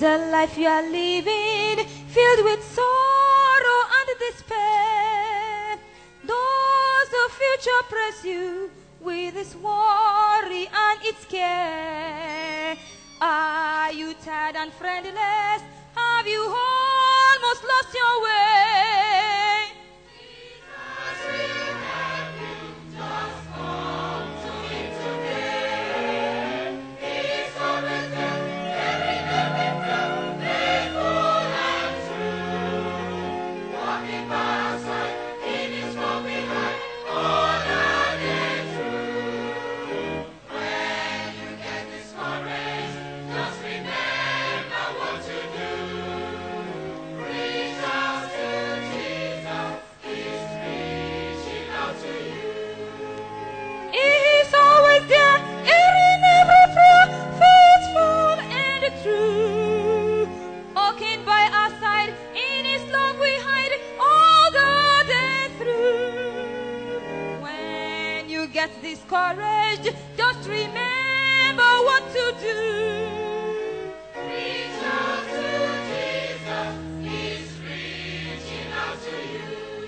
the life you are living, filled with sorrow and despair. Does the future press you with its worry and its care? Are you tired and friendless? Have you almost lost your way? Jesus will help you. Just come to Him today. He's always there, hearing every prayer, faithful and true. Walking by our side, in His love behind, all that is true. When you get discouraged, just remember what to do. Reach out to Jesus, He's reaching out to you. He's always there, hearing every prayer, faithful and true. Walking by our side, in His love we hide all the day through. When you get discouraged, just remember what to do. Reach out to Jesus, He's reaching out to you.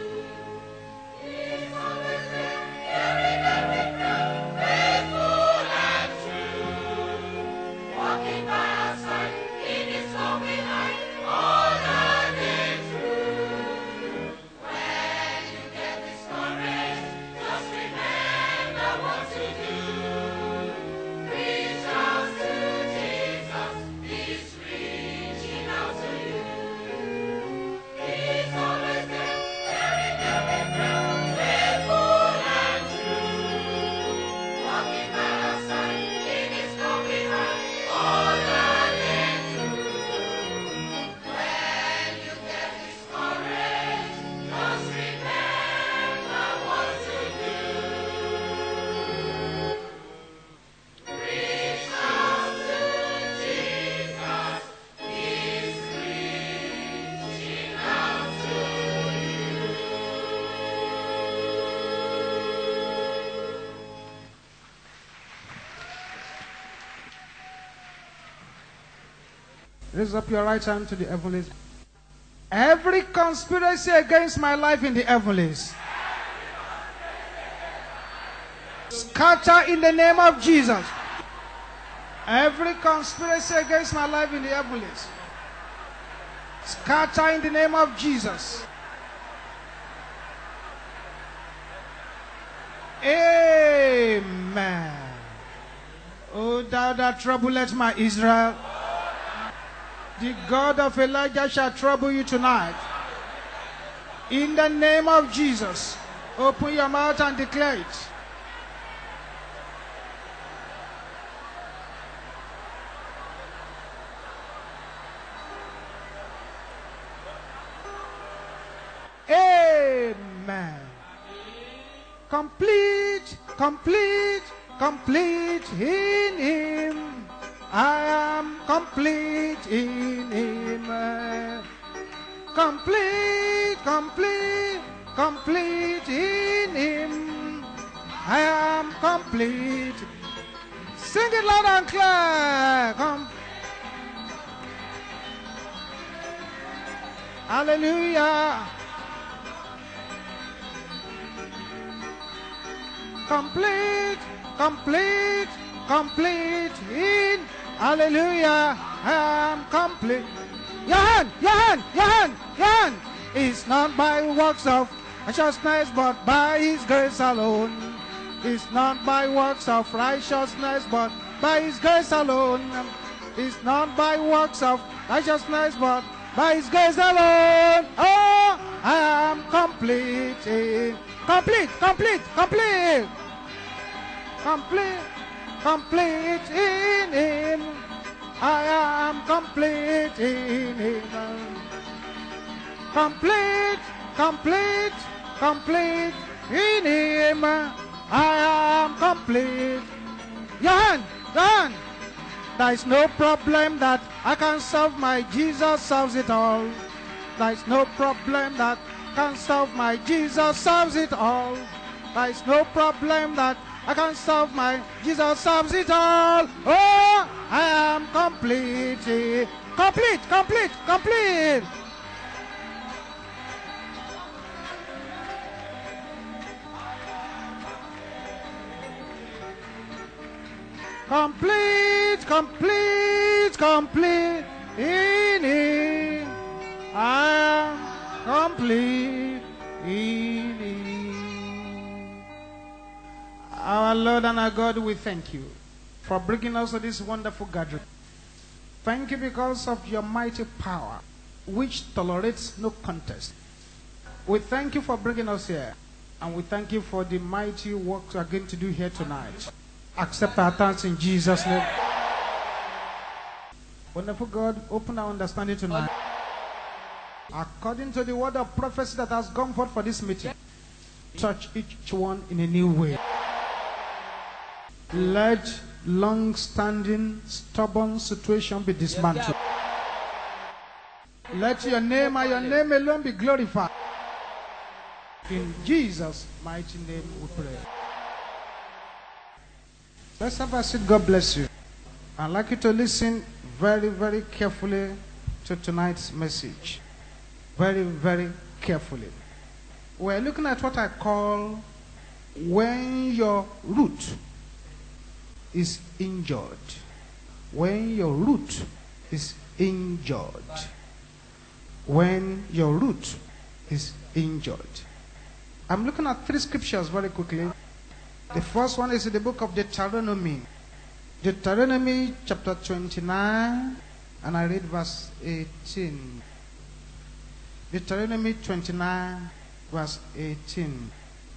He's always there, hearing every prayer, faithful and true. Walking by our side, in His love we hide all that is true. When you get discouraged, just remember what to do. Reach out to Jesus, He's reaching out to you. He's always there, hearing every prayer, faithful and true. Walking by our side, in His love behind all that is true. When you get discouraged, just remember what to do. Reach out to Jesus, He's reaching out to you. Raise up your right hand to the heavens. Every conspiracy against my life in the heavens, scatter in the name of Jesus. Every conspiracy against my life in the heavens, scatter in the name of Jesus. Amen. O thou that troublest my Israel, the God of Elijah shall trouble you tonight. In the name of Jesus, open your mouth and declare it. Amen. Complete, complete, complete in Him. I am complete in Him. Complete, complete, complete in Him. I am complete. Sing it loud and clear. Hallelujah. Complete, complete, complete in. Hallelujah. I am complete. Your hand, your hand, your hand, your hand. It's not by works of righteousness, but by His grace alone. It's not by works of righteousness, but by His grace alone. It's not by works of righteousness, but by His grace alone. Oh, I am complete. Complete, complete, complete. Complete, complete in Him. I am complete in Him. Complete, complete, complete in Him. I am complete. Your hand, your hand. There is no problem that I can solve. My Jesus solves it all. There is no problem that can solve. My Jesus solves it all. There is no problem that I can solve. My Jesus solves it all. Oh, I am complete. Complete, complete, complete. Complete, complete, complete. In Him I am complete. In Him. Our Lord and our God, we thank you for bringing us to this wonderful gathering. Thank you because of your mighty power, which tolerates no contest. We thank you for bringing us here, and we thank you for the mighty work you are going to do here tonight. Accept our thanks in Jesus' name. Wonderful God, open our understanding tonight. According to the word of prophecy that has gone forth for this meeting, touch each one in a new way. Let long-standing, stubborn situation be dismantled. Let your name and your name alone be glorified. In Jesus' mighty name we pray. Let's have a seat. God bless you. I'd like you to listen very, very carefully to tonight's message. Very, very carefully. We're looking at what I call when your root is injured. When your root is injured. When your root is injured. I'm looking at 3 scriptures very quickly. The first one is in the book of Deuteronomy. Deuteronomy chapter 29, and I read verse 18. Deuteronomy 29, verse 18.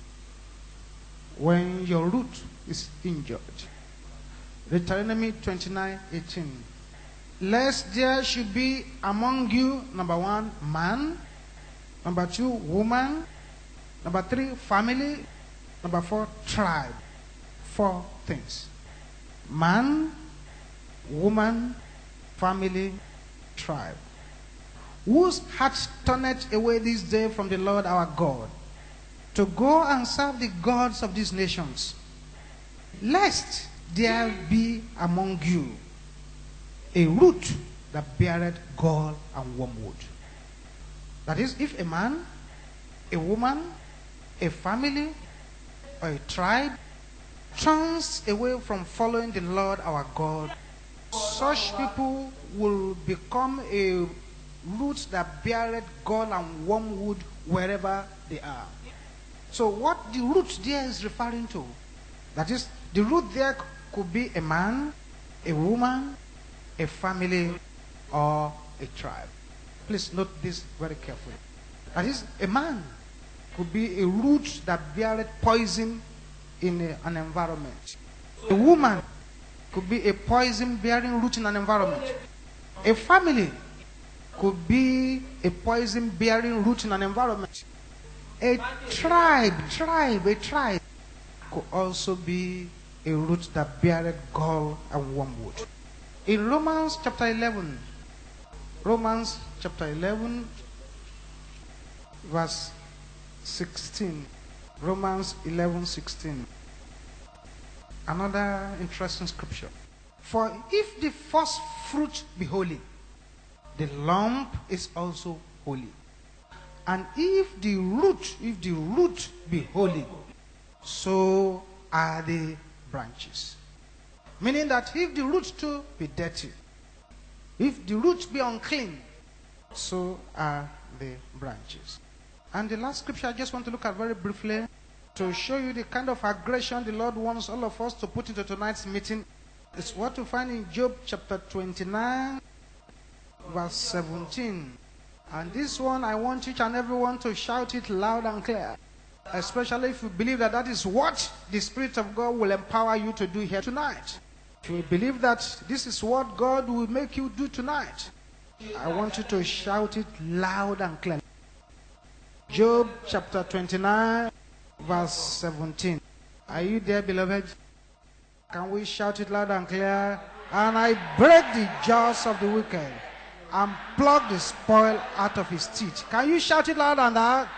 When your root is injured. Deuteronomy 29, 18. Lest there should be among you, number 1, man. Number 2, woman. Number 3, family. Number 4, tribe. 4 things. Man, woman, family, tribe. Whose hearts turneth away this day from the Lord our God, to go and serve the gods of these nations, lest there be among you a root that beareth gall and wormwood. That is, if a man, a woman, a family, or a tribe turns away from following the Lord our God, such people will become a root that beareth gall and wormwood wherever they are. So what the root there is referring to, that is, the root there could be a man, a woman, a family, or a tribe. Please note this very carefully. That is, a man could be a root that beareth poison in an environment. A woman could be a poison-bearing root in an environment. A family could be a poison-bearing root in an environment. A tribe could also be a root that beareth gall and wormwood. In Romans chapter 11, verse 16. Romans 11:16. Another interesting scripture. For if the first fruit be holy, the lump is also holy. And if the root be holy, so are the branches. Meaning that if the root too be dirty, if the root be unclean, so are the branches. And the last scripture I just want to look at very briefly to show you the kind of aggression the Lord wants all of us to put into tonight's meeting. It's what we find in Job chapter 29, verse 17. And this one, I want each and everyone to shout it loud and clear. Especially if you believe that that is what the Spirit of God will empower you to do here tonight. If you believe that this is what God will make you do tonight, I want you to shout it loud and clear. Job chapter 29, verse 17. Are you there, beloved? Can we shout it loud and clear? And I break the jaws of the wicked and pluck the spoil out of his teeth. Can you shout it loud than that?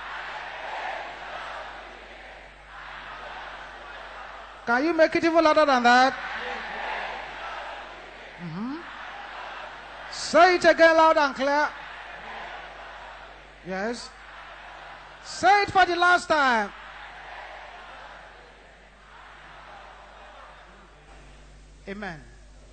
Can you make it even louder than that? Say it again loud and clear. Yes. Say it for the last time. Amen.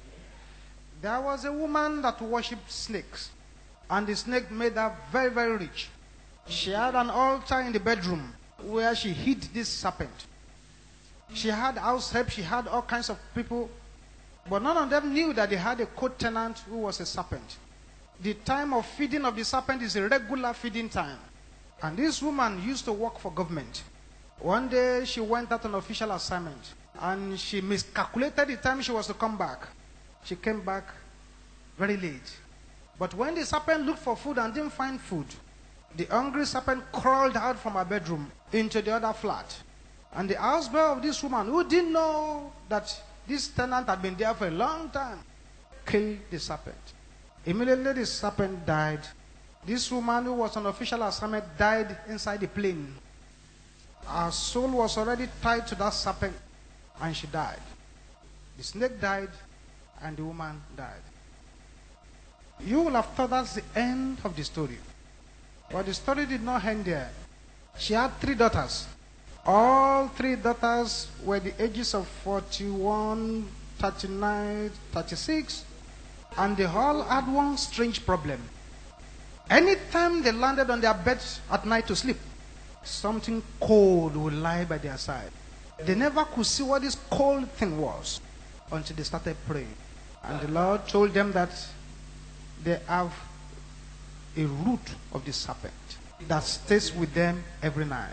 There was a woman that worshipped snakes, and the snake made her very, very rich. She had an altar in the bedroom where she hid this serpent. She had house help, she had all kinds of people, but none of them knew that they had a co-tenant who was a serpent. The time of feeding of the serpent is a regular feeding time. And this woman used to work for government. One day she went out on official assignment, and she miscalculated the time she was to come back. She came back very late. But when the serpent looked for food and didn't find food, the hungry serpent crawled out from her bedroom into the other flat. And the houseboy of this woman, who didn't know that this tenant had been there for a long time, killed the serpent. Immediately the serpent died. This woman who was on official assignment died inside the plane. Her soul was already tied to that serpent, and she died. The snake died, and the woman died. You will have thought that's the end of the story. But the story did not end there. She had 3 daughters. All 3 daughters were the ages of 41, 39, 36, and they all had one strange problem. Anytime they landed on their beds at night to sleep, something cold would lie by their side. They never could see what this cold thing was until they started praying. And the Lord told them that they have a root of the serpent that stays with them every night.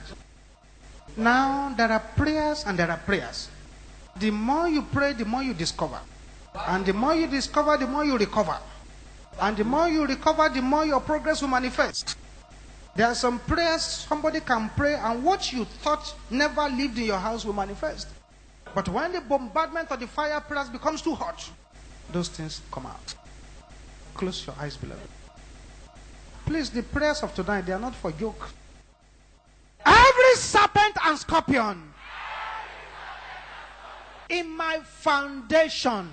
Now, there are prayers and there are prayers. The more you pray, the more you discover. And the more you discover, the more you recover. And the more you recover, the more your progress will manifest. There are some prayers somebody can pray, and what you thought never lived in your house will manifest. But when the bombardment of the fire prayers becomes too hot, those things come out. Close your eyes, beloved. Please, the prayers of tonight, they are not for joke. Every serpent and scorpion in my foundation,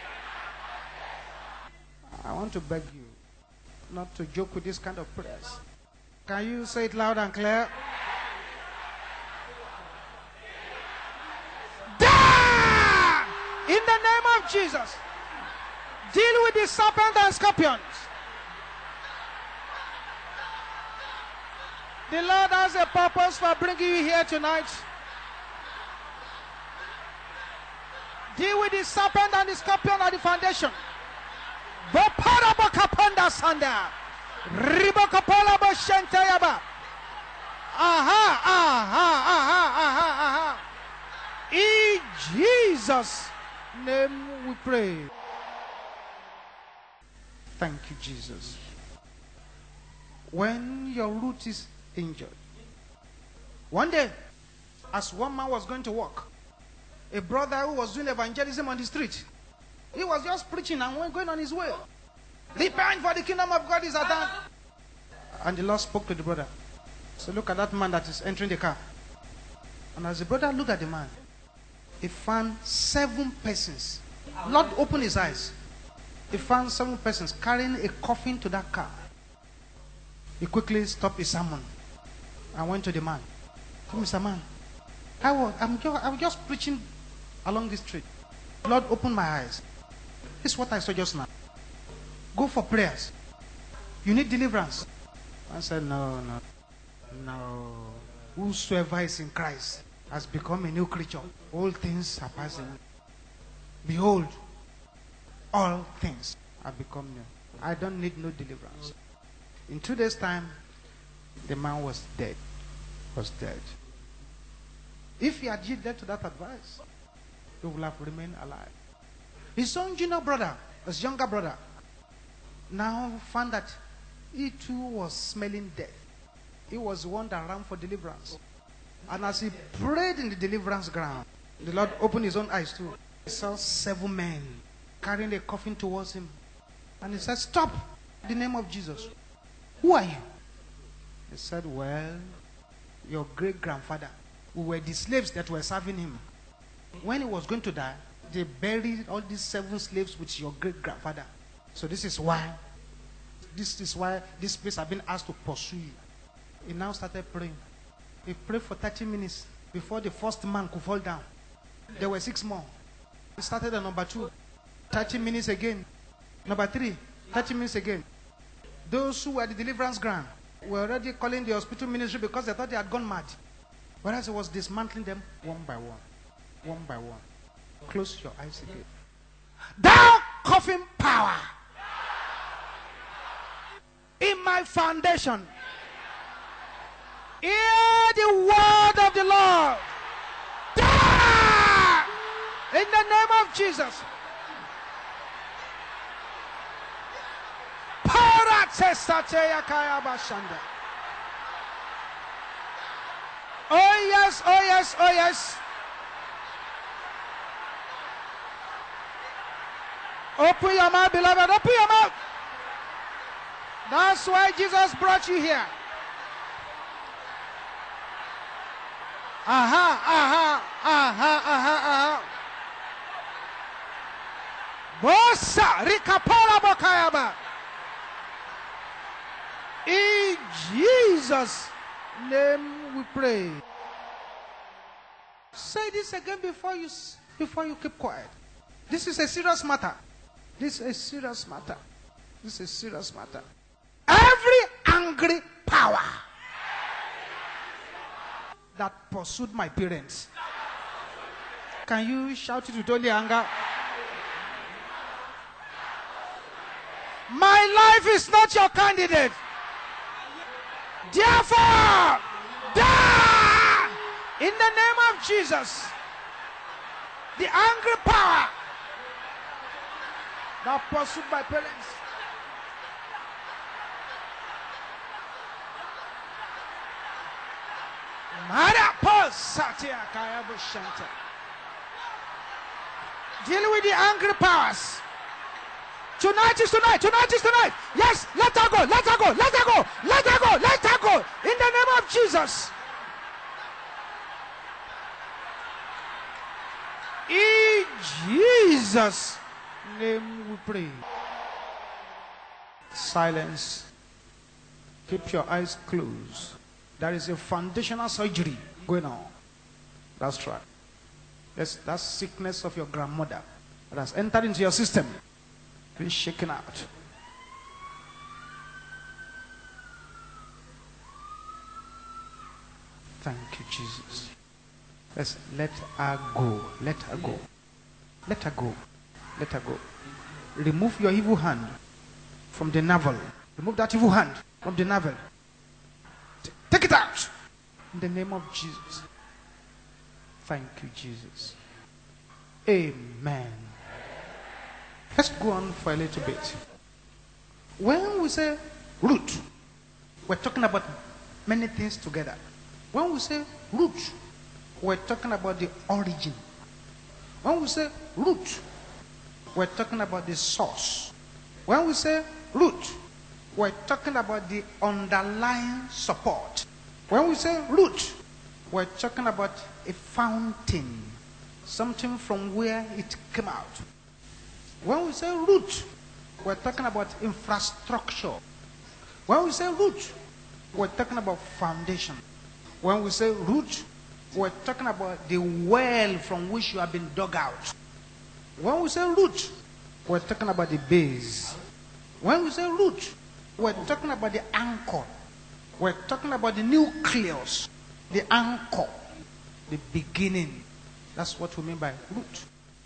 I want to beg you not to joke with this kind of prayers. Can you say it loud and clear? Die! In the name of Jesus. Deal with the serpent and scorpions. The Lord has a purpose for bringing you here tonight. Deal with the serpent and the scorpion at the foundation. In Jesus' name we pray. Thank you, Jesus. When your root is injured. One day, as one man was going to work, a brother who was doing evangelism on the street, he was just preaching and going on his way. Repent, for the kingdom of God is at hand. And the Lord spoke to the brother. So look at that man that is entering the car. And as the brother looked at the man, he found 7 persons. Lord opened his eyes. He found 7 persons carrying a coffin to that car. He quickly stopped his sermon and went to the man. He said, Mr. Man, I'm just preaching along this street. The Lord opened my eyes. This is what I saw just now. Go for prayers. You need deliverance. I said, no. Whosoever is in Christ has become a new creature. All things are passing. Behold, all things have become new. I don't need no deliverance. In 2 days' time, the man was dead. If he had yielded to that advice, he would have remained alive. His own junior brother, his younger brother, now found that he too was smelling death. He was the one that ran for deliverance. And as he prayed in the deliverance ground, the Lord opened his own eyes too. He saw 7 men carrying a coffin towards him. And he said, stop, in the name of Jesus. Who are you? He said, well, your great-grandfather. We were the slaves that were serving him. When he was going to die, they buried all these 7 slaves with your great-grandfather. So this is why this is why this place has been asked to pursue you. He now started praying. He prayed for 30 minutes before the first man could fall down. There were 6 more. He started at number 2. 30 minutes again. Number 3. 30 minutes again. Those who were at the deliverance ground were already calling the hospital ministry because they thought they had gone mad. Whereas he was dismantling them one by one. One by one. Close your eyes again. Thou coughing power in my foundation. Hear the word of the Lord. Die! In the name of Jesus. Oh yes, oh yes, oh yes. Open your mouth, beloved. Open your mouth. That's why Jesus brought you here. Aha, aha, aha, aha, aha. Bosa rikapara bokayaba. In Jesus' name we pray. Say this again before you keep quiet. This is a serious matter. This is a serious matter. This is a serious matter. Every angry power that pursued my parents. Can you shout it with only anger? My life is not your candidate. Therefore, die in the name of Jesus. The angry power that pursued my parents. Deal with the angry powers. Tonight is tonight. Tonight is tonight. Yes, let her go. Let her go. Let her go. Let her go. Let her go. In the name of Jesus. In Jesus' name we pray. Silence. Keep your eyes closed. There is a foundational surgery going on. That's right. Yes, that sickness of your grandmother that has entered into your system. Be shaken out. Thank you, Jesus. Yes, let her go. Let her go. Let her go. Let her go. Remove your evil hand from the navel. Remove that evil hand from the navel. Take it out. In the name of Jesus. Thank you, Jesus. Amen. Let's go on for a little bit. When we say root, we're talking about many things together. When we say root, we're talking about the origin. When we say root, we're talking about the source. When we say root, we're talking about the underlying support. When we say root, we're talking about a fountain, something from where it came out. When we say root, we're talking about infrastructure. When we say root, we're talking about foundation. When we say root, we're talking about the well from which you have been dug out. When we say root, we're talking about the base. When we say root, we're talking about the anchor. We're talking about the nucleus, the anchor, the beginning. That's what we mean by root.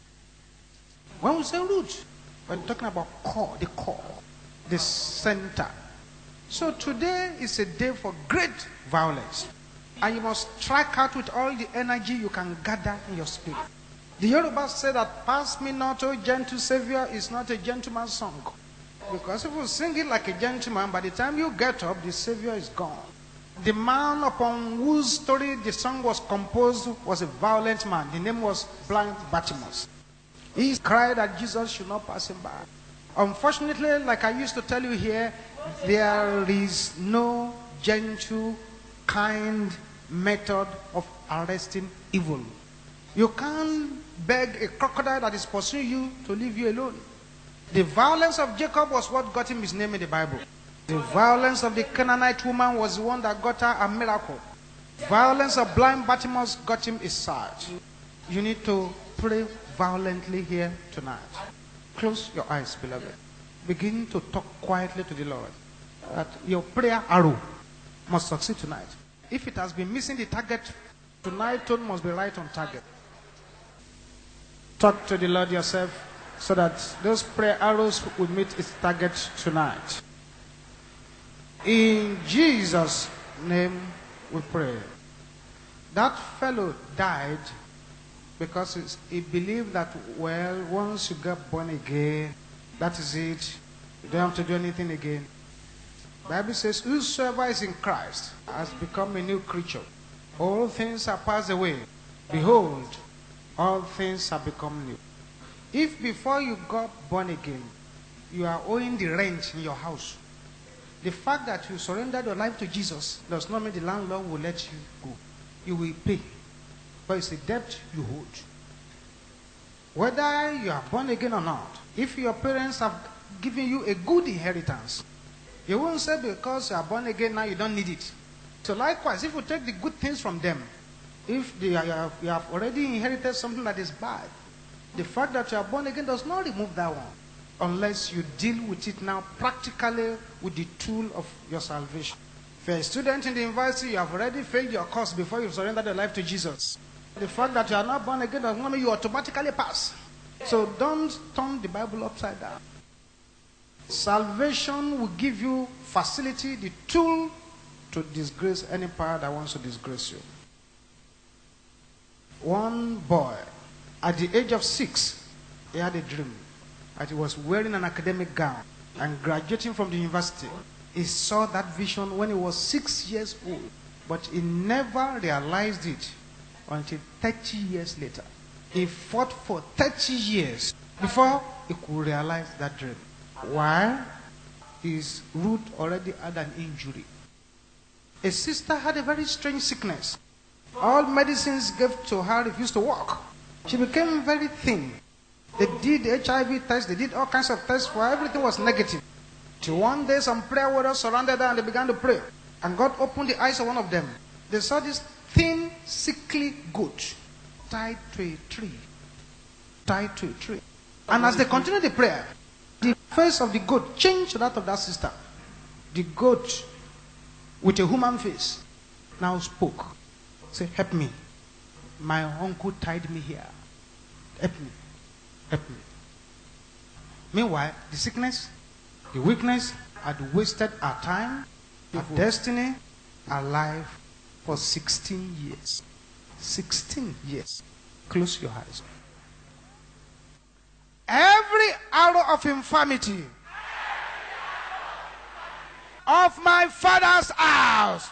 When we say root, we're talking about core, the center. So today is a day for great violence. And you must strike out with all the energy you can gather in your spirit. The Yorubas say that "Pass me not, O gentle Savior" is not a gentleman's song. Because if you sing it like a gentleman, by the time you get up, the Savior is gone. The man upon whose story the song was composed was a violent man. The name was Blind Bartimaeus. He cried that Jesus should not pass him by. Unfortunately, like I used to tell you here, there is no gentle, kind method of arresting evil. You can't beg a crocodile that is pursuing you to leave you alone. The violence of Jacob was what got him his name in the Bible. The violence of the Canaanite woman was the one that got her a miracle. Violence of blind Bartimaeus got him his sight. You need to pray violently here tonight. Close your eyes, beloved. Begin to talk quietly to the Lord. That your prayer arrow must succeed tonight. If it has been missing the target, tonight tone must be right on target. Talk to the Lord yourself so that those prayer arrows will meet its target tonight. In Jesus' name we pray. That fellow died because he believed that, well, once you get born again, that is it. You don't have to do anything again. The Bible says, whosoever is in Christ has become a new creature. All things are passed away. Behold, all things have become new. If before you got born again, you are owing the rent in your house, the fact that you surrendered your life to Jesus does not mean the landlord will let you go. You will pay. But it's a debt you hold. Whether you are born again or not, if your parents have given you a good inheritance, you won't say because you are born again now you don't need it. So likewise, if you take the good things from them, if you have already inherited something that is bad, the fact that you are born again does not remove that one. Unless you deal with it now practically with the tool of your salvation. If you're a student in the university, you have already failed your course before you surrender your life to Jesus. The fact that you are not born again does not mean you automatically pass. So don't turn the Bible upside down. Salvation will give you facility, the tool to disgrace any power that wants to disgrace you. One boy, at the age of 6, he had a dream that he was wearing an academic gown and graduating from the university. He saw that vision when he was 6 years old, but he never realized it until 30 years later. He fought for 30 years before he could realize that dream. Why? His root already had an injury. A sister had a very strange sickness. All medicines gave to her refused to work. She became very thin. They did HIV tests, they did all kinds of tests for her. Everything was negative. Till one day some prayer warriors surrounded her and they began to pray. And God opened the eyes of one of them. They saw this thin, sickly goat tied to a tree. Tied to a tree. And as they continued the prayer, the face of the goat changed to that of that sister. The goat, with a human face, now spoke. Say, help me. My uncle tied me here. Help me. Help me. Meanwhile, the sickness, the weakness had wasted our time, our destiny, our life for 16 years. 16 years. Close your eyes. Every arrow of infirmity of my father's house,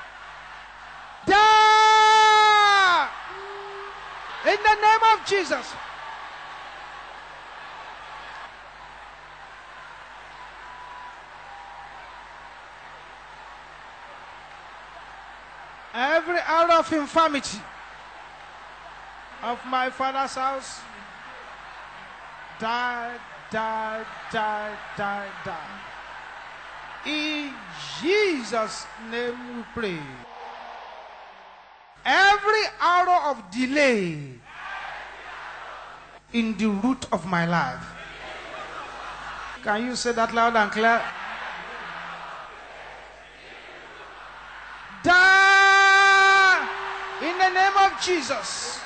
die in the name of Jesus. Every arrow of infirmity of my father's house, die, die, die, die, die. In Jesus' name we pray. Every arrow of delay in the root of my life. Can you say that loud and clear? Die in the name of Jesus.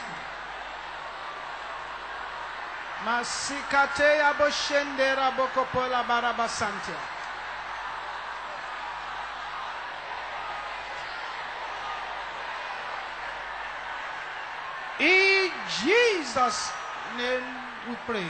Masikate aboshende rabokopola barabasante. In Jesus' name we pray.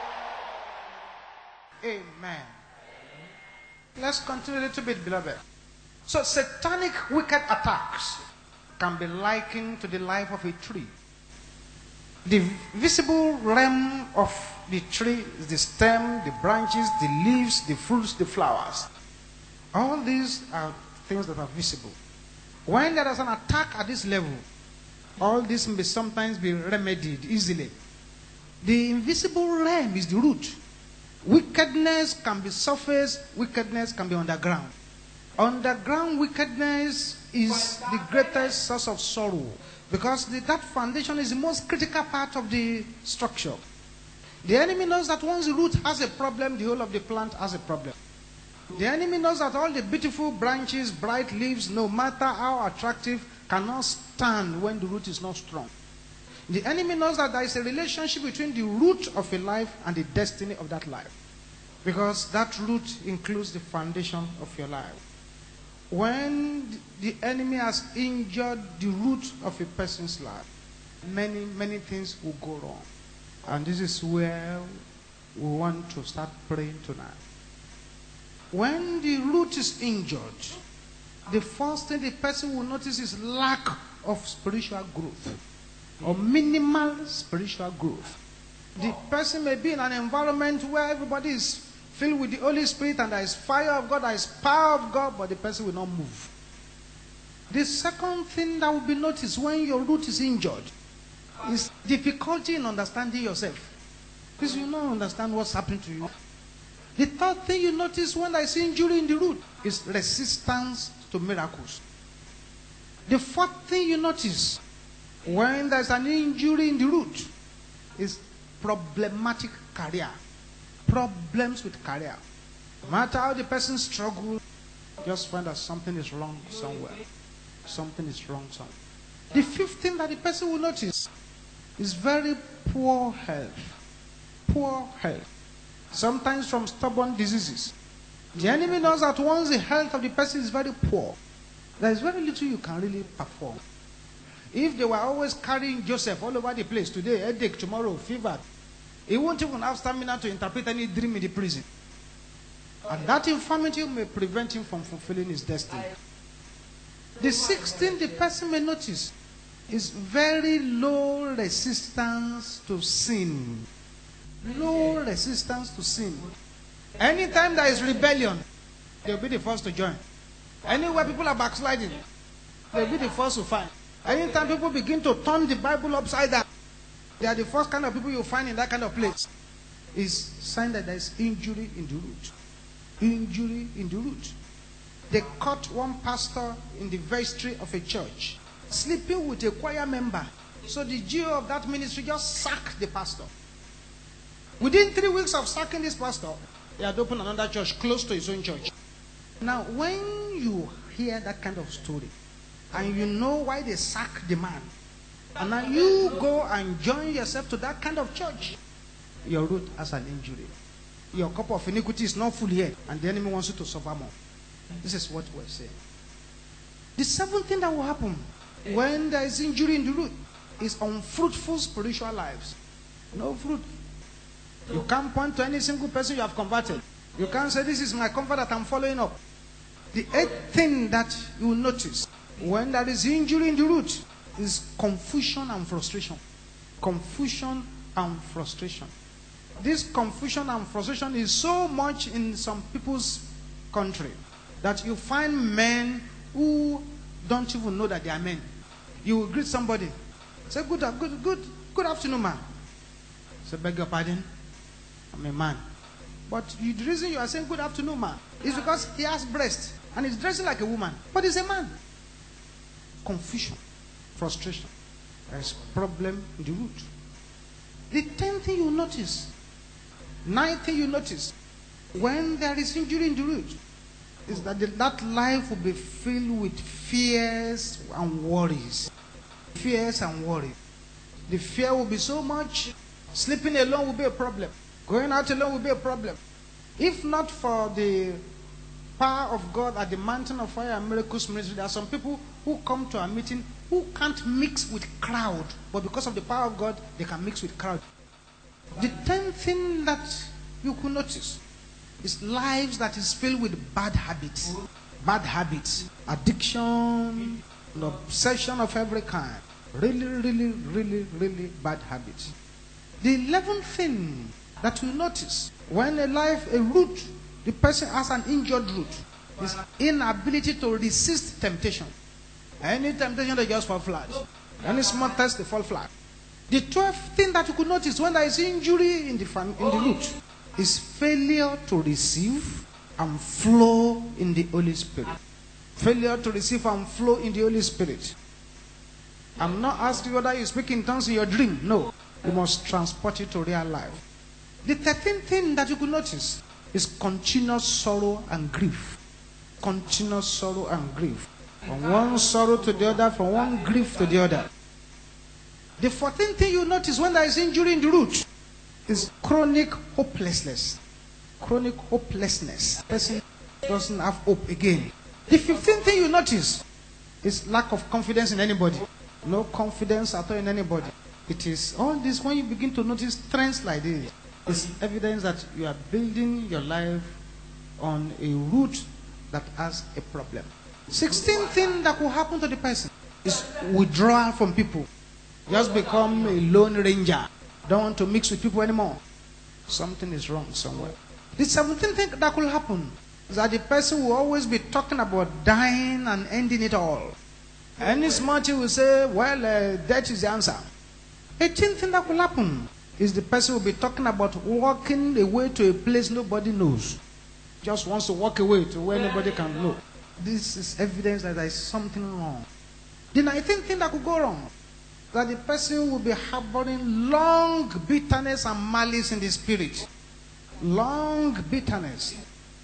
Amen. Let's continue a little bit, beloved. So satanic wicked attacks can be likened to the life of a tree. The visible realm of the tree is the stem, the branches, the leaves, the fruits, the flowers. All these are things that are visible. When there is an attack at this level, all this may sometimes be remedied easily. The invisible realm is the root. Wickedness can be surface, wickedness can be underground. Underground wickedness is the greatest source of sorrow because that foundation is the most critical part of the structure. The enemy knows that once the root has a problem, the whole of the plant has a problem. The enemy knows that all the beautiful branches, bright leaves, no matter how attractive, cannot stand when the root is not strong. The enemy knows that there is a relationship between the root of a life and the destiny of that life. Because that root includes the foundation of your life. When the enemy has injured the root of a person's life, many things will go wrong. And this is where we want to start praying tonight. When the root is injured, the first thing the person will notice is lack of spiritual growth or minimal spiritual growth. The person may be in an environment where everybody is filled with the Holy Spirit and there is fire of God, there is power of God, but the person will not move. The second thing that will be noticed when your root is injured is difficulty in understanding yourself. Because you don't understand what's happening to you. The third thing you notice when there is injury in the root is resistance to miracles. The fourth thing you notice when there is an injury in the root is problematic career. Problems with career. No matter how the person struggles, just find that something is wrong somewhere. Something is wrong somewhere. The fifth thing that the person will notice is very poor health. Poor health. Sometimes from stubborn diseases. The enemy knows that once the health of the person is very poor, there is very little you can really perform. If they were always carrying Joseph all over the place, today headache, tomorrow fever, he won't even have stamina to interpret any dream in the prison. And that infirmity may prevent him from fulfilling his destiny. The sixth thing the person may notice is very low resistance to sin. Low resistance to sin. Anytime there is rebellion, they'll be the first to join. Anywhere people are backsliding, they'll be the first to find. Anytime people begin to turn the Bible upside down, they are the first kind of people you'll find in that kind of place. Is sign that there is injury in the root. Injury in the root. They caught one pastor in the vestry of a church sleeping with a choir member. So the GO of that ministry just sacked the pastor. Within 3 weeks of sacking this pastor, they had opened another church close to his own church. Now, when you hear that kind of story, and you know why they sacked the man, and now you go and join yourself to that kind of church, your root has an injury. Your cup of iniquity is not full yet, and the enemy wants you to suffer more. This is what we're saying. The seventh thing that will happen when there is injury in the root is unfruitful spiritual lives. No fruit. You can't point to any single person you have converted. You can't say, this is my comfort that I'm following up. The eighth thing that you will notice when there is injury in the root is confusion and frustration. Confusion and frustration. This confusion and frustration is so much in some people's country that you find men who don't even know that they are men. You will greet somebody, say, good afternoon, man. Say, beg your pardon, I'm a man. But the reason you are saying good afternoon, man, is because he has breast and he's dressing like a woman, but he's a man. Confusion, frustration. There is problem in the root. The 10th thing you notice, 9th thing you notice, when there is injury in the root, is that that life will be filled with fears and worries. Fears and worries. The fear will be so much. Sleeping alone will be a problem. Going out alone will be a problem. If not for the power of God at the Mountain of Fire and Miracles Ministry, there are some people who come to a meeting who can't mix with crowd, but because of the power of God, they can mix with crowd. The 10th thing that you could notice is lives that is filled with bad habits. Bad habits. Addiction, obsession of every kind. Really bad habits. The 11th thing that you notice when a root, the person has an injured root, is inability to resist temptation. Any temptation, they just fall flat. Any small test, they fall flat. The 12th thing that you could notice when there is injury in the root is failure to receive and flow in the Holy Spirit. Failure to receive and flow in the Holy Spirit. I'm not asking whether you speak in tongues in your dream. No. You must transport it to real life. The 13th thing that you could notice is continuous sorrow and grief. Continuous sorrow and grief. From one sorrow to the other, from one grief to the other. The 14th thing you notice when there is injury in the root is chronic hopelessness. Chronic hopelessness. Person doesn't have hope again. The 15th thing you notice is lack of confidence in anybody. No confidence at all in anybody. It is all this, when you begin to notice trends like this, it's evidence that you are building your life on a root that has a problem. 16th thing that will happen to the person is withdrawal from people. Just become a lone ranger. Don't want to mix with people anymore. Something is wrong somewhere. The 17th thing that will happen is that the person will always be talking about dying and ending it all. Any small thing will say, well, death is the answer. 18th thing that will happen is the person will be talking about walking away to a place nobody knows. Just wants to walk away to where nobody can know. This is evidence that there is something wrong. The 19th thing that could go wrong, that the person will be harboring long bitterness and malice in the spirit. Long bitterness.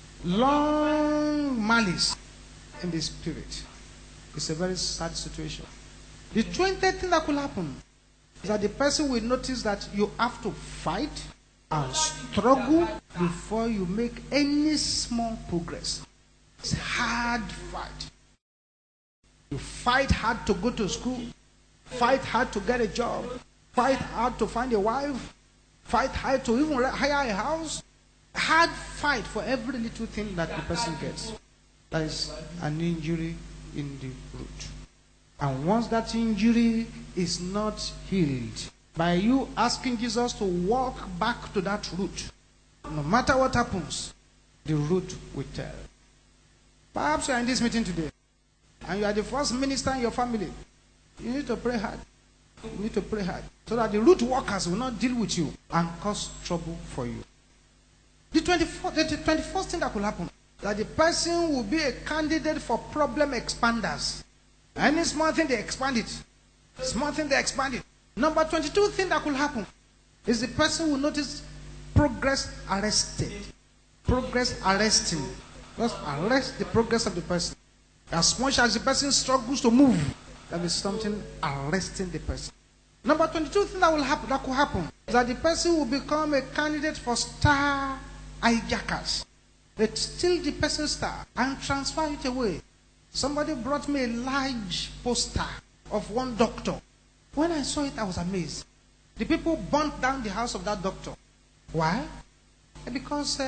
Long malice in the spirit. It's a very sad situation. The 20th thing that could happen is that the person will notice that you have to fight and struggle before you make any small progress. It's a hard fight. You fight hard to go to school, fight hard to get a job, fight hard to find a wife, fight hard to even hire a house. Hard fight for every little thing that the person gets. That is an injury in the root. And once that injury is not healed, by you asking Jesus to walk back to that root, no matter what happens, the root will tell. Perhaps you are in this meeting today, and you are the first minister in your family. You need to pray hard. You need to pray hard, so that the root workers will not deal with you and cause trouble for you. The 21st thing that will happen, that the person will be a candidate for problem expanders. Any small thing, they expand it. Small thing, they expand it. Number 22 thing that will happen is the person will notice progress arrested. Progress arresting. Just arrest the progress of the person. As much as the person struggles to move, there is something arresting the person. Number 22 thing that could happen is that the person will become a candidate for star hijackers. They steal the person's star and transfer it away. Somebody brought me a large poster of one doctor. When I saw it, I was amazed. The people burnt down the house of that doctor. Why? Because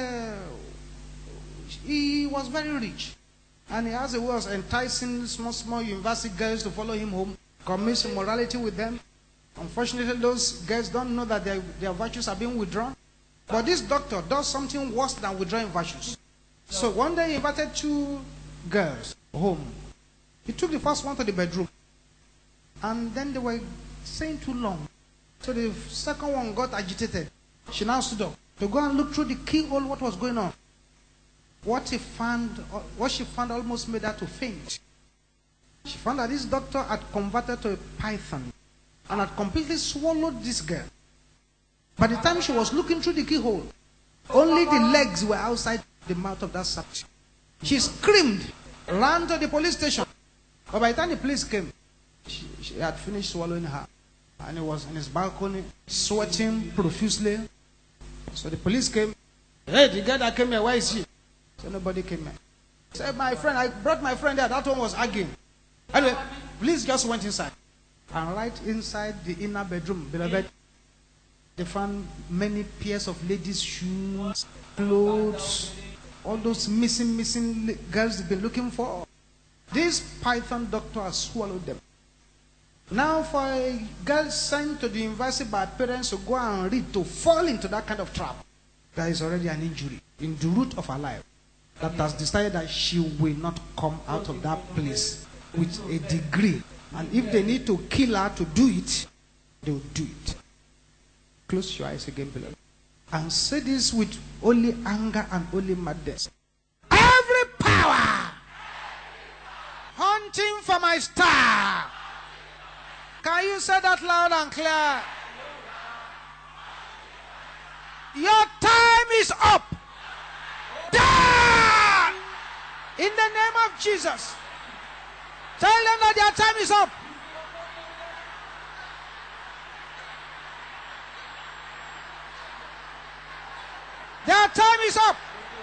he was very rich. And he has a way of enticing small university girls to follow him home, commits immorality with them. Unfortunately, those girls don't know that their virtues are being withdrawn. But this doctor does something worse than withdrawing virtues. So one day he invited 2 girls home. He took the first one to the bedroom. And then they were saying too long. So the second one got agitated. She now stood up to go and look through the keyhole what was going on. What she found almost made her to faint. She found that this doctor had converted to a python and had completely swallowed this girl. By the time she was looking through the keyhole, only the legs were outside the mouth of that suction. She screamed, ran to the police station. But by the time the police came, she had finished swallowing her. And he was in his balcony, sweating profusely. So the police came. Hey, the girl that came here, where is she? So nobody came here. He said, my friend, I brought my friend there. That one was arguing. Anyway, police just went inside. And right inside the inner bedroom, beloved, they found many pairs of ladies' shoes, clothes, all those missing girls they've been looking for. This python doctor has swallowed them. Now for a girl sent to the university by parents to go and read, to fall into that kind of trap, there is already an injury in the root of her life that has decided that she will not come out of that place with a degree. And if they need to kill her to do it, they will do it. Close your eyes again, beloved. and say this with only anger and only madness. Every power hunting for my star. Can you say that loud and clear? Your time is up. Die! In the name of Jesus. Tell them that their time is up. Their time is up.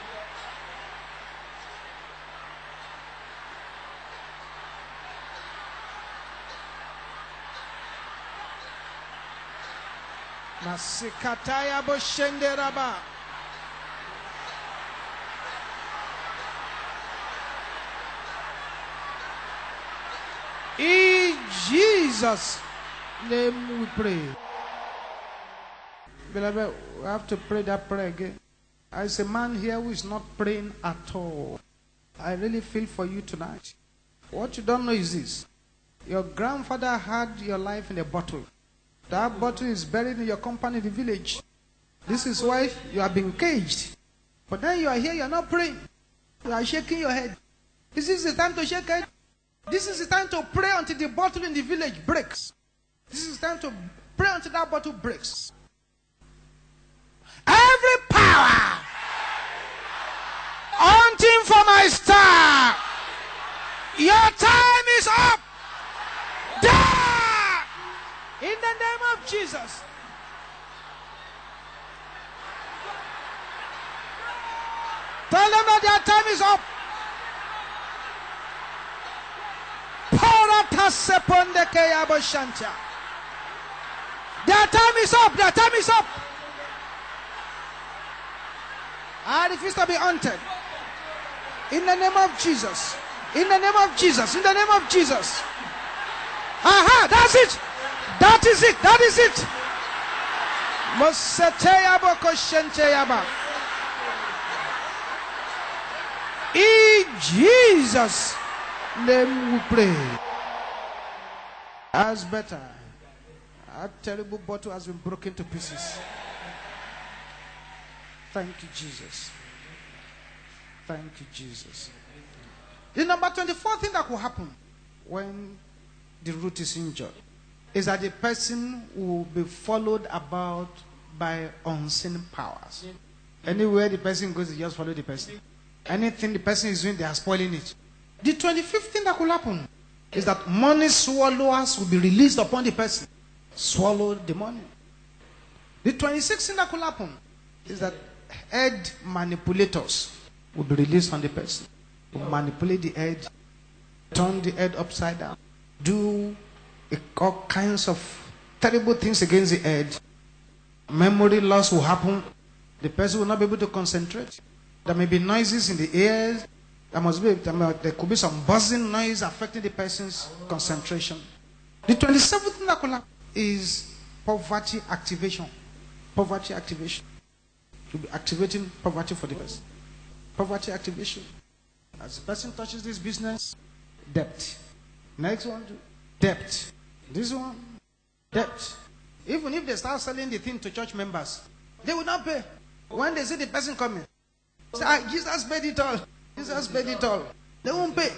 Masikataya boshenderaba. In Jesus' name we pray. Beloved, we have to pray that prayer again. As a man here who is not praying at all, I really feel for you tonight. What you don't know is this. Your grandfather had your life in a bottle. That bottle is buried in your company in the village. This is why you have been caged. But then you are here, you are not praying. You are shaking your head. This is the time to shake head. This is the time to pray until the bottle in the village breaks. This is the time to pray until that bottle breaks. Every power hunting for my star, your time is up. Die! In the name of Jesus. Tell them that their time is up. Their time is up. Their time is up. I refuse to be hunted. In the name of Jesus. In the name of Jesus. In the name of Jesus. Aha, that's it. That is it. That is it. In Jesus' name we pray. That's better. That terrible bottle has been broken to pieces. Thank you, Jesus. Thank you, Jesus. The number 24 thing that will happen when the root is injured is that the person will be followed about by unseen powers. Anywhere the person goes, they just follow the person. Anything the person is doing, they are spoiling it. The 25th thing that will happen is that money swallowers will be released upon the person. Swallow the money. The 26th thing that will happen is that head manipulators will be released on the person. Will manipulate the head, turn the head upside down, do all kinds of terrible things against the head. Memory loss will happen. The person will not be able to concentrate. There may be noises in the ears. There could be some buzzing noise affecting the person's concentration. The 27th thing that will happen is poverty activation. Poverty activation. You'll be activating poverty for the person. Poverty activation. As the person touches this business, debt. Next one, debt. This one, debt. Even if they start selling the thing to church members, they will not pay. When they see the person coming, say, Jesus paid it all. Jesus paid it all. They won't pay.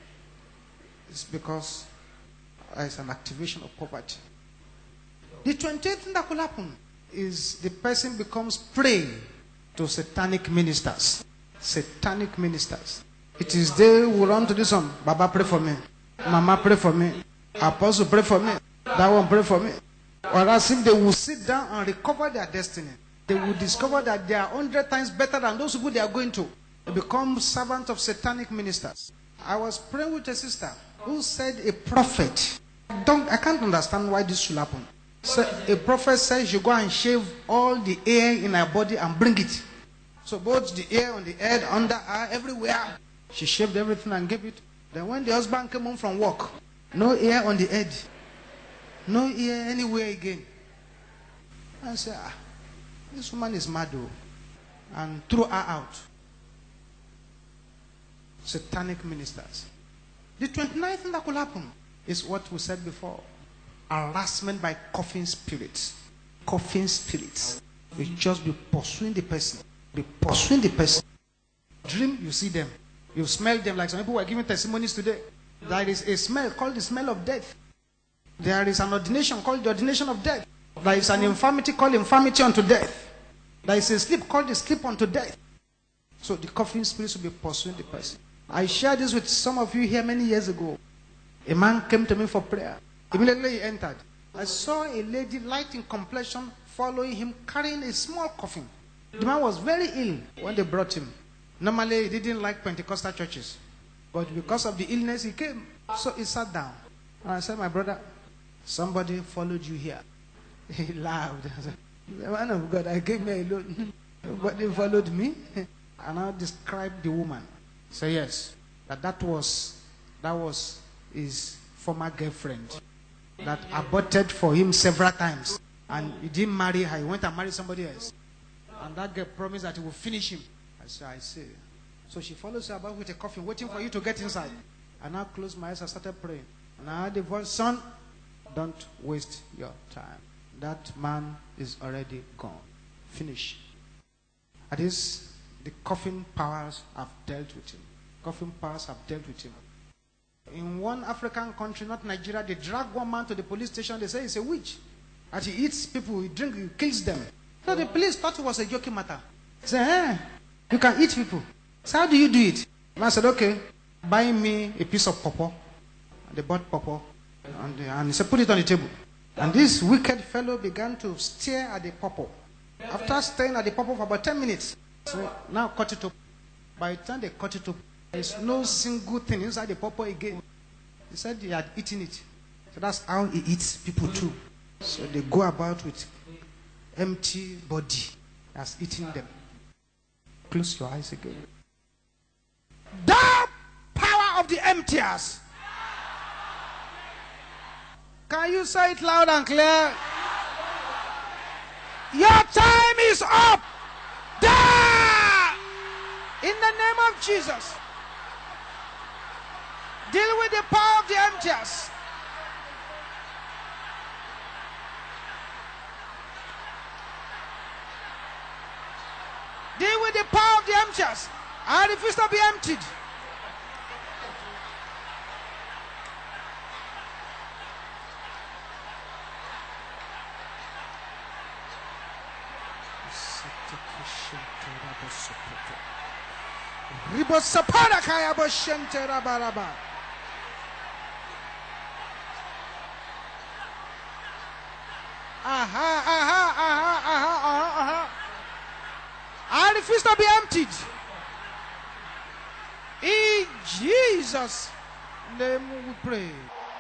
It's because it's an activation of poverty. The 28th thing that will happen is the person becomes prey to satanic ministers. Satanic ministers. It is they who run to this one. Baba, pray for me. Mama, pray for me. Apostle, pray for me. That one, pray for me. Or as if they will sit down and recover their destiny. They will discover that they are 100 times better than those people they are going to. They become servants of satanic ministers. I was praying with a sister who said a prophet. I can't understand why this should happen. So a prophet says you go and shave all the hair in her body and bring it. So both the hair on the head, under her, everywhere. She shaved everything and gave it. Then when the husband came home from work, no hair on the head. No hair anywhere again. I said, this woman is mad though. And threw her out. Satanic ministers. The 29th thing that could happen is what we said before. Harassment by coughing spirits. Coughing spirits. You just be pursuing the person. Be pursuing the person. Dream, you see them. You smell them, like some people were giving testimonies today. There is a smell called the smell of death. There is an ordination called the ordination of death. There is an infirmity called infirmity unto death. There is a sleep called the sleep unto death. So the coughing spirits will be pursuing the person. I shared this with some of you here many years ago. A man came to me for prayer. Immediately he entered. I saw a lady light in complexion following him, carrying a small coffin. The man was very ill when they brought him. Normally he didn't like Pentecostal churches. But because of the illness he came. So he sat down. And I said, my brother, somebody followed you here. He laughed. I said, the man of God, I came here alone. Nobody followed me. And I described the woman. So yes, that was his former girlfriend that aborted for him several times. And he didn't marry her. He went and married somebody else. And that girl promised that he will finish him. I see. So she follows you about with a coffin, waiting for you to get inside. And I closed my eyes and started praying. And I heard the voice, son, don't waste your time. That man is already gone. Finish. At this, the coffin powers have dealt with him. Coffin powers have dealt with him. In one African country, not Nigeria, they drag one man to the police station. They say he's a witch. And he eats people, he drinks, he kills them. So the police thought it was a joking matter. They said, you can eat people. So how do you do it? And I said, okay, buy me a piece of pawpaw. And they bought pawpaw. And he said, put it on the table. And this wicked fellow began to stare at the pawpaw. After staring at the pawpaw for about 10 minutes, so now cut it up. By the time they cut it up, there's no single thing inside the pawpaw again. He said he had eaten it. So that's how he eats people too. So they go about with empty body as eating them. Close your eyes again. The power of the emptiers. Can you say it loud and clear? Your time is up. There! In the name of Jesus. Deal with the power of the emptiers. Deal with the power of the emptiers. I refuse to be emptied. I refuse to be emptied. In Jesus' name we pray.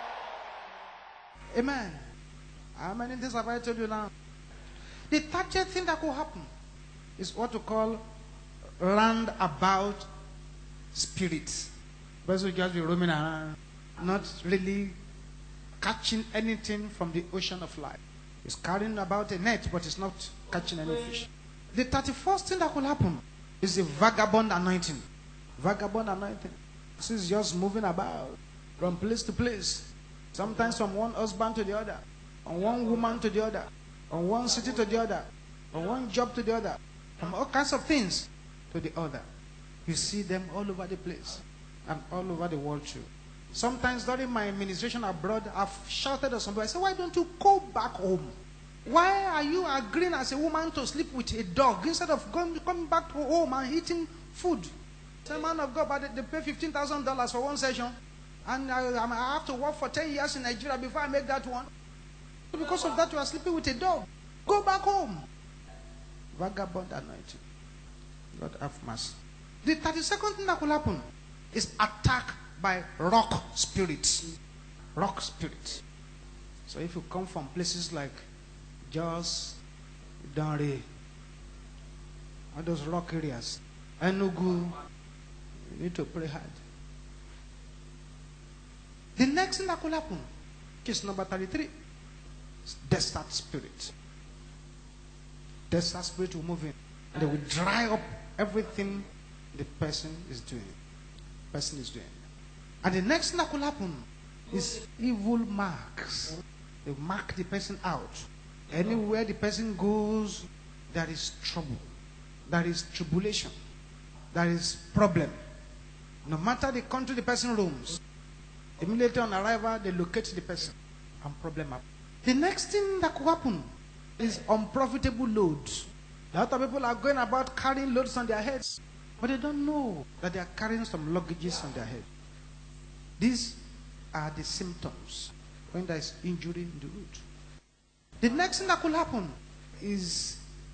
Amen. How many things have I told you now? The 30th thing that could happen is what we call roundabout spirits. But we just be roaming around, not really catching anything from the ocean of life. It's carrying about a net, but it's not catching any fish. The 31st thing that could happen is the vagabond anointing. Vagabond anointing. This is just moving about from place to place. Sometimes from one husband to the other, from one woman to the other, from one city to the other, from one job to the other, from all kinds of things to the other. You see them all over the place and all over the world too. Sometimes during my administration abroad, I've shouted at somebody, I said, why don't you go back home? Why are you agreeing as a woman to sleep with a dog instead of coming back to home and eating food? Say, man of God, but they pay $15,000 for one session. And I have to work for 10 years in Nigeria before I make that one. So because of that, you are sleeping with a dog. Go back home. Vagabond anointing. God have mercy. The 32nd thing that will happen is attack by rock spirits. Rock spirits. So if you come from places like Jos, Danre, all those rock areas, Enugu, you need to pray hard. The next thing that will happen, case number 33, is desert spirit. Desert spirit will move in. And they will dry up everything the person is doing. And the next thing that will happen is evil marks. They mark the person out. Anywhere the person goes, there is trouble, there is tribulation, there is problem, no matter the country the person roams, immediately on arrival, they locate the person and problem up. The next thing that could happen is unprofitable loads. A lot of people are going about carrying loads on their heads, but they don't know that they are carrying some luggages on their head. These are the symptoms when there is injury in the root. The next thing that could happen is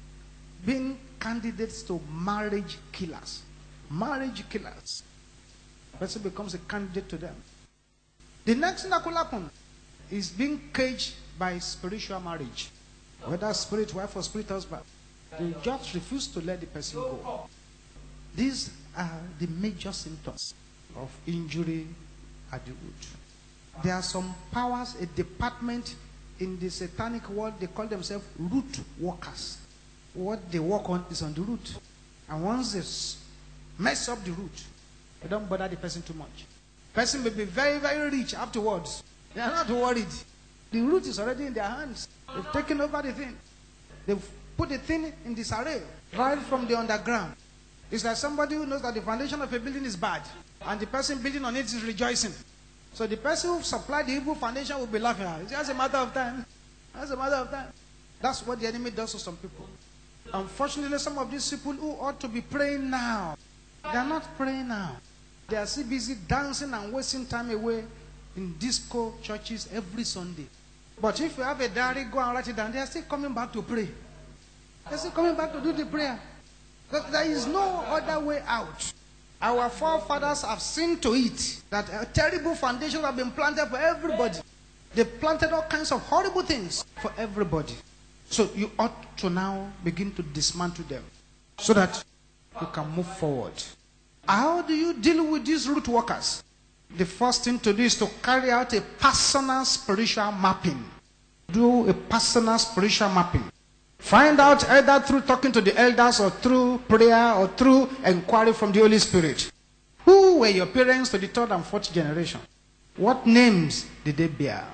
being candidates to marriage killers. Marriage killers. The person becomes a candidate to them. The next thing that could happen is being caged by spiritual marriage. Whether spirit wife or spirit husband. They just refuse to let the person go. These are the major symptoms of injury at the root. There are some powers, a department in the satanic world, they call themselves root workers. What they work on is on the root. And once they mess up the root, they don't bother the person too much. The person may be very, very rich afterwards. They are not worried. The root is already in their hands. They've taken over the thing. They've put the thing in disarray right from the underground. It's like somebody who knows that the foundation of a building is bad, and the person building on it is rejoicing. So the person who supplied the evil foundation will be laughing at it. It's just a matter of time. That's a matter of time. That's what the enemy does to some people. Unfortunately, some of these people who ought to be praying now, they are not praying now. They are still busy dancing and wasting time away in disco churches every Sunday. But if you have a diary, go and write it down. They are still coming back to pray. They are still coming back to do the prayer. Because there is no other way out. Our forefathers have seen to it that a terrible foundation have been planted for everybody. They planted all kinds of horrible things for everybody. So you ought to now begin to dismantle them so that you can move forward. How do you deal with these root workers? The first thing to do is to carry out a personal spiritual mapping. Do a personal spiritual mapping. Find out either through talking to the elders or through prayer or through inquiry from the Holy Spirit. Who were your parents to the third and fourth generation? What names did they bear?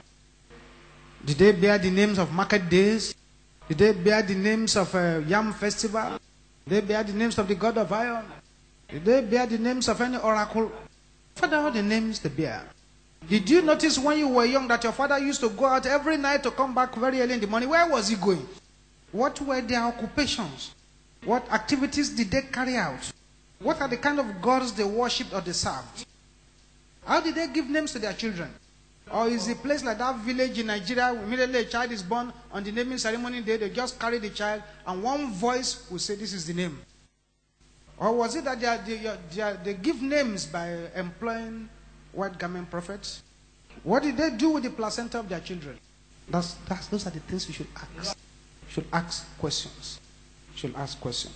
Did they bear the names of market days? Did they bear the names of Yam Festival? Did they bear the names of the God of Iron? Did they bear the names of any oracle? Find out the names they bear. Did you notice when you were young that your father used to go out every night to come back very early in the morning? Where was he going? What were their occupations? What activities did they carry out? What are the kind of gods they worshipped or they served? How did they give names to their children? Or is a place like that village in Nigeria, immediately a child is born, on the naming ceremony day, they just carry the child and one voice will say this is the name? Or was it that they give names by employing white garment prophets? What did they do with the placenta of their children? Those are the things we should ask. Should ask questions. Should ask questions.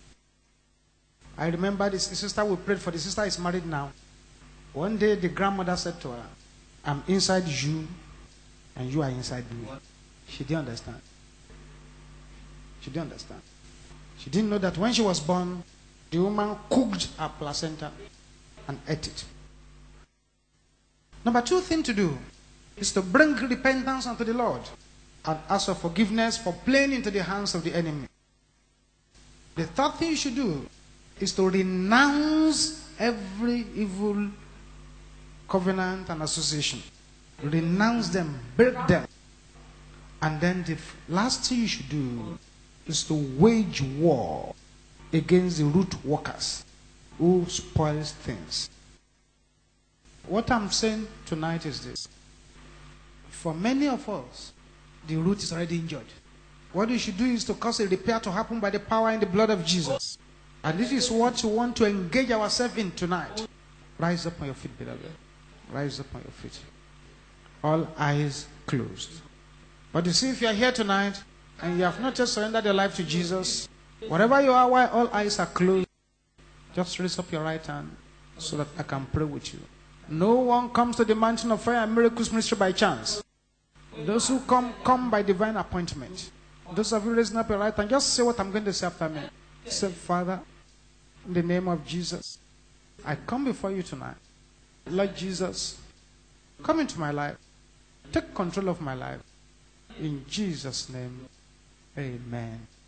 I remember the sister we prayed for. The sister is married now. One day the grandmother said to her, I'm inside you and you are inside me. She didn't understand. She didn't understand. She didn't know that when she was born, the woman cooked her placenta and ate it. Number 2 thing to do is to bring repentance unto the Lord and ask for forgiveness for playing into the hands of the enemy. The third thing you should do is to renounce every evil covenant and association. Renounce them, break them. And then the last thing you should do is to wage war against the root workers who spoils things. What I'm saying tonight is this. For many of us, the root is already injured. What you should do is to cause a repair to happen by the power in the blood of Jesus. And this is what we want to engage ourselves in tonight. Rise up on your feet, beloved. Rise up on your feet. All eyes closed. But you see, if you are here tonight and you have not just surrendered your life to Jesus, wherever you are, while all eyes are closed, just raise up your right hand so that I can pray with you. No one comes to the mountain of fire and miracles ministry by chance. Those who come by divine appointment. Those of you raising up your right hand, just say what I'm going to say after me. Say, Father, in the name of Jesus, I come before you tonight. Lord Jesus, come into my life. Take control of my life. In Jesus' name, amen.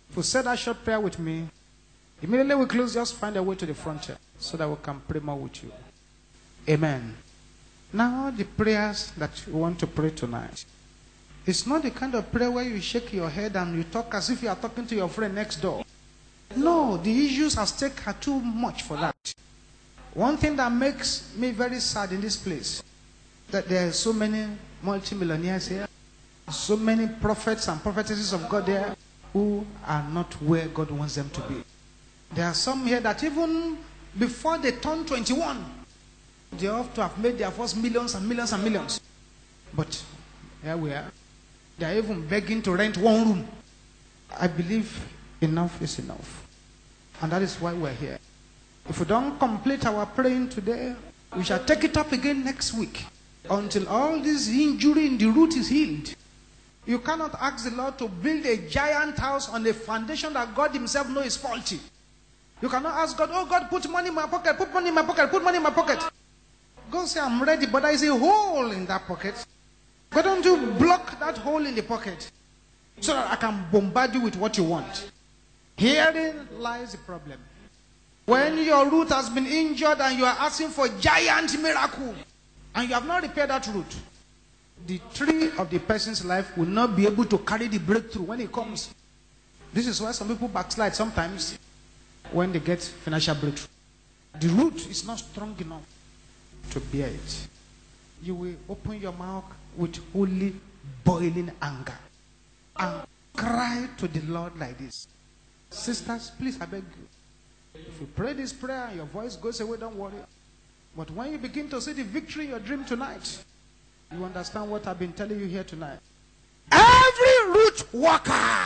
If you say that short prayer with me, immediately we close, just find a way to the front here so that we can pray more with you. Amen. Now the prayers that you want to pray tonight. It's not the kind of prayer where you shake your head and you talk as if you are talking to your friend next door. No, the issues at stake are too much for that. One thing that makes me very sad in this place, that there are so many multimillionaires here, so many prophets and prophetesses of God there who are not where God wants them to be. There are some here that even before they turn 21, they have to have made their first millions and millions and millions. But here we are. They are even begging to rent one room. I believe enough is enough. And that is why we're here. If we don't complete our praying today, we shall take it up again next week until all this injury in the root is healed. You cannot ask the Lord to build a giant house on a foundation that God himself knows is faulty. You cannot ask God, oh God, put money in my pocket, put money in my pocket, put money in my pocket. God say, I'm ready, but there is a hole in that pocket. Why don't you block that hole in the pocket so that I can bombard you with what you want? Herein lies the problem. When your root has been injured and you are asking for giant miracle and you have not repaired that root, the tree of the person's life will not be able to carry the breakthrough when it comes. This is why some people backslide sometimes when they get financial breakthrough. The root is not strong enough to bear it. You will open your mouth with holy boiling anger and cry to the Lord like this. Sisters, please, I beg you. If you pray this prayer and your voice goes away, don't worry. But when you begin to see the victory in your dream tonight, you understand what I've been telling you here tonight. Every root worker.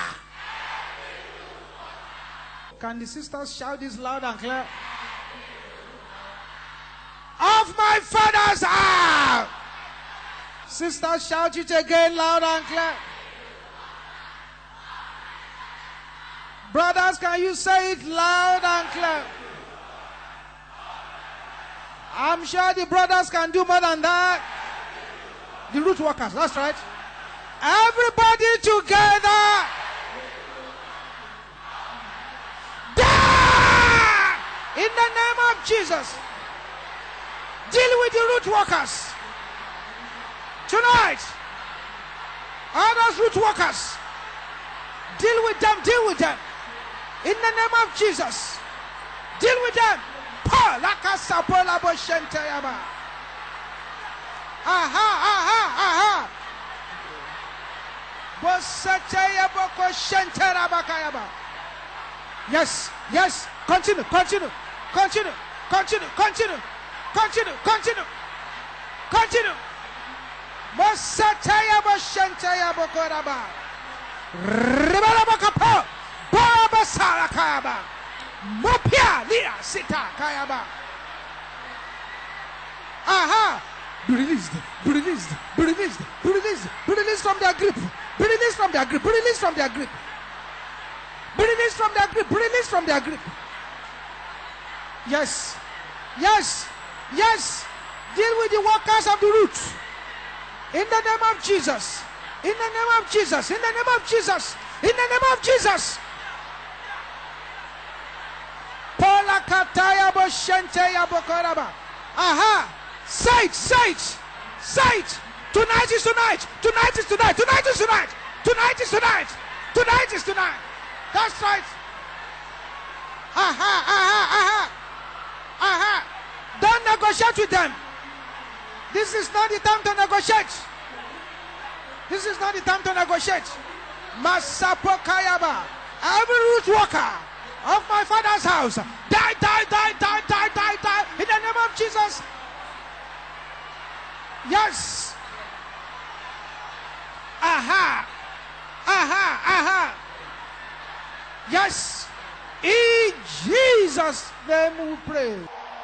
Can the sisters shout this loud and clear? Of my father's house. Sisters, shout it again loud and clear. Brothers, can you say it loud and clear? I'm sure the brothers can do more than that. The root workers, that's right. Everybody together. Die! In the name of Jesus. Deal with the root workers. Tonight. All those root workers. Deal with them, deal with them. In the name of Jesus. Deal with them. Aha, aha, aha. Yes, yes. Continue, continue, continue, continue, continue, continue, continue, continue. Mosataya boshentaya bokoraba. Ribalabakapo. Baba Sarakayaba. Mopia Lia Sita Kayaba. Aha! Be released, be released, be released, be released, be released from their grip. Be released from their grip, be released from their grip. Be released from their grip, be released from their grip. Yes, yes, yes. Deal with the workers of the root. In the name of Jesus. In the name of Jesus. In the name of Jesus. In the name of Jesus. Aha! Sight, sight, sight. Tonight is tonight. Tonight is tonight. Tonight is tonight. Tonight is tonight. Tonight is tonight. That's right. Aha, aha, aha. Aha. Don't negotiate with them. This is not the time to negotiate. This is not the time to negotiate. Masapo Kayaba. Every root worker of my father's house. Die, die, die, die, die, die, die. In the name of Jesus. Yes. Aha. Aha. Aha. Yes. In Jesus' name we pray.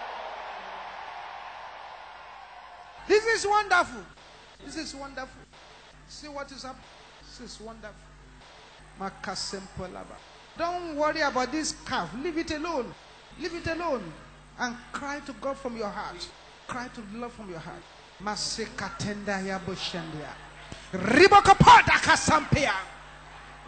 This is wonderful. This is wonderful. See what is happening. This is wonderful. Don't worry about this calf. Leave it alone. Leave it alone. And cry to God from your heart. Cry to the Lord from your heart. Masekatenda ya boshandia. Ribokopota kasampia.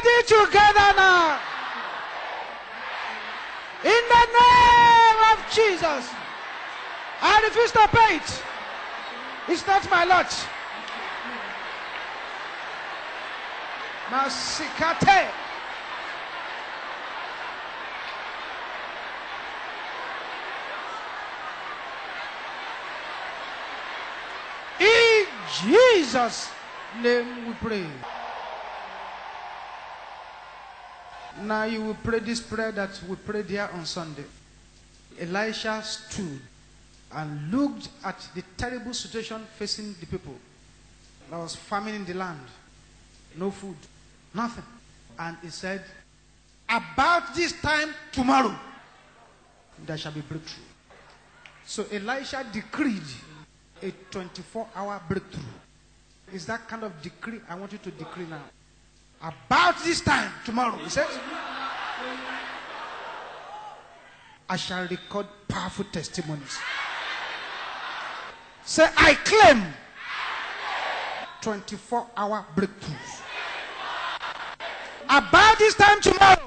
Somebody together now. In the name of Jesus. I refuse to pay it. It's not my lot. Masikate. In Jesus' name we pray. Now you will pray this prayer that we prayed here on Sunday. Elisha stood and looked at the terrible situation facing the people. There was famine in the land. No food. Nothing. And he said, about this time tomorrow, there shall be breakthrough. So Elisha decreed a 24-hour breakthrough. Is that kind of decree I want you to decree now? About this time tomorrow, he says, I shall record powerful testimonies. Say, I claim 24-hour breakthroughs. About this time tomorrow,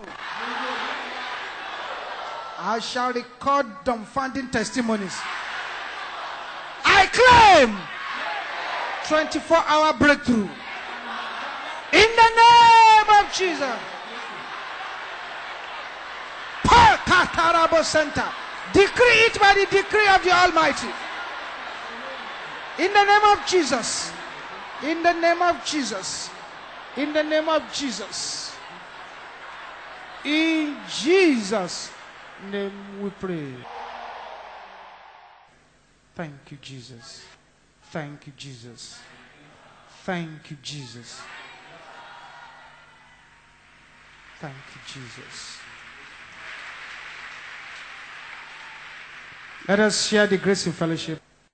I shall record dumbfounding testimonies. I claim 24-hour breakthrough. In the name of Jesus. Katarabo Center. Decree it by the decree of the Almighty. In the name of Jesus. In the name of Jesus. In the name of Jesus. In Jesus' name we pray. Thank you, Jesus. Thank you, Jesus. Thank you, Jesus. Thank you, Jesus. Let us share the grace in fellowship.